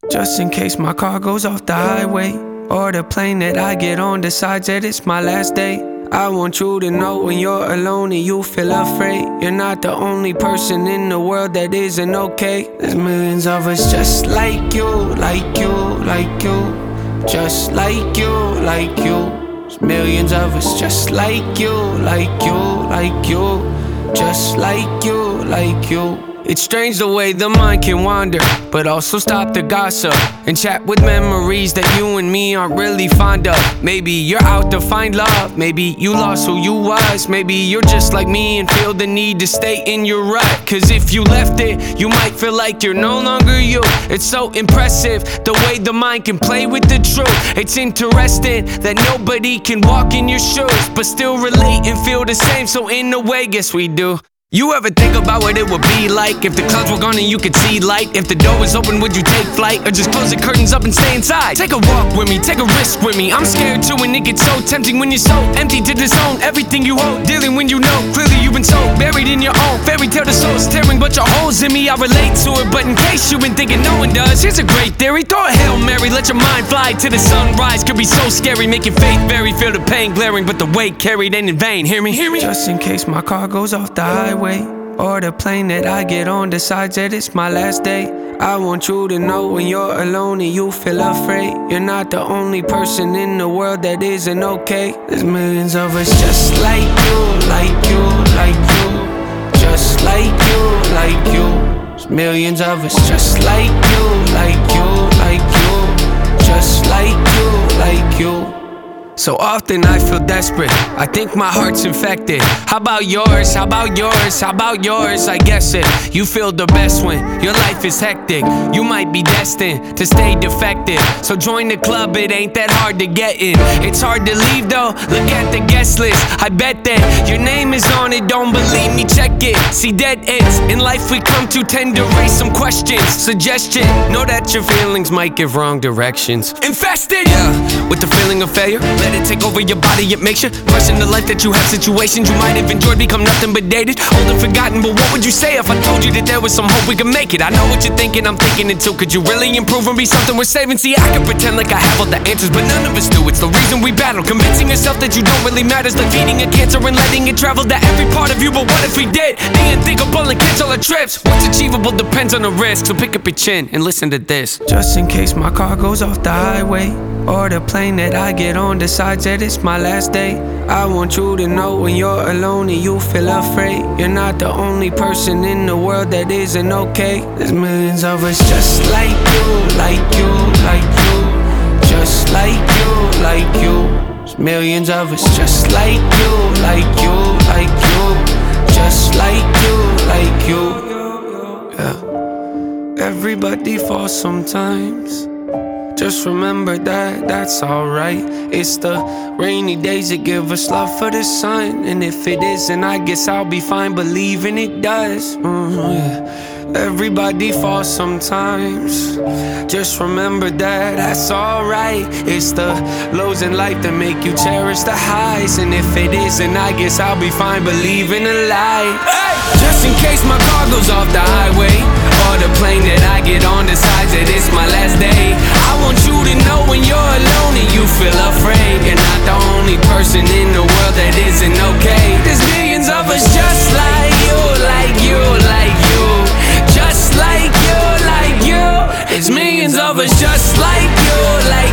Just in case my car goes off the highway, or the plane that I get on decides that it's my last day. I want you to know when you're alone and you feel afraid, you're not the only person in the world that isn't okay. There's millions of us just like you, like you, like you, just like you, like you. There's millions of us just like you, like you, like you, just like you, like you. It's strange the way the mind can wander, but also stop the gossip and chat with memories that you and me aren't really fond of. Maybe you're out to find love, maybe you lost who you was, maybe you're just like me and feel the need to stay in your rut. Cause if you left it, you might feel like you're no longer you. It's so impressive the way the mind can play with the truth. It's interesting that nobody can walk in your shoes but still relate and feel the same, so in a way, guess we do. You ever think about what it would be like if the clouds were gone and you could see light? If the door was open, would you take flight or just close the curtains up and stay inside? Take a walk with me, take a risk with me. I'm scared too, and it gets so tempting when you're so empty to disown everything you hold. Dealing when you know clearly you've been so buried in your own fairy tale. The soul's tearing, but your holes in me, I relate to it. But in case you've been thinking no one does, here's a great theory. Throw a Hail Mary, let your mind fly to the sunrise. Could be so scary, make your faith vary. Feel the pain glaring, but the weight carried ain't in vain. Hear me? Hear me? Just in case my car goes off the highway, or the plane that I get on decides that it's my last day. I want you to know when you're alone and you feel afraid, you're not the only person in the world that isn't okay. There's millions of us just like you, like you, like you, just like you, like you. There's millions of us just like you, like you, like you, just like you, like you. So often I feel desperate, I think my heart's infected. How about yours, how about yours, how about yours? I guess it, you feel the best when your life is hectic. You might be destined to stay defective, so join the club, it ain't that hard to get in. It's hard to leave though, look at the guest list. I bet that your name is on it, don't believe me, check it. See, dead ends in life we come to tend to raise some questions. Suggestion, know that your feelings might give wrong directions. Infested, yeah, with the feeling of failure. Let it take over your body, it makes you question the life that you have. Situations you might have enjoyed become nothing but dated, old and forgotten. But what would you say if I told you that there was some hope we could make it? I know what you're thinking, I'm thinking it too. Could you really improve and be something worth saving? See, I can pretend like I have all the answers, but none of us do. It's the reason we battle, convincing yourself that you don't really matter. It's like feeding a cancer and letting it travel to every part of you. But what if we did the unthinkable and cancel our trips? What's achievable depends on the risk, so pick up your chin and listen to this. Just in case my car goes off the highway, or the plane that I get on decides that it's my last day. I want you to know when you're alone and you feel afraid, you're not the only person in the world that isn't okay. There's millions of us just like you, like you, like you, just like you, like you. There's millions of us just like you, like you, like you, just like you, like you. Yeah. Everybody falls sometimes. Just remember that that's alright. It's the rainy days that give us love for the sun, and if it isn't, I guess I'll be fine believing it does. Yeah. Everybody falls sometimes. Just remember that that's alright. It's the lows in life that make you cherish the highs, and if it isn't, I guess I'll be fine believing a lie. Hey! Just in case my car goes off the highway, or the plane that I get on decides that it's my last day. I want you to know when you're alone and you feel afraid, you're not the only person in the world that isn't okay. There's millions of us just like you, like you, like you, just like you, like you. There's millions of us just like you, like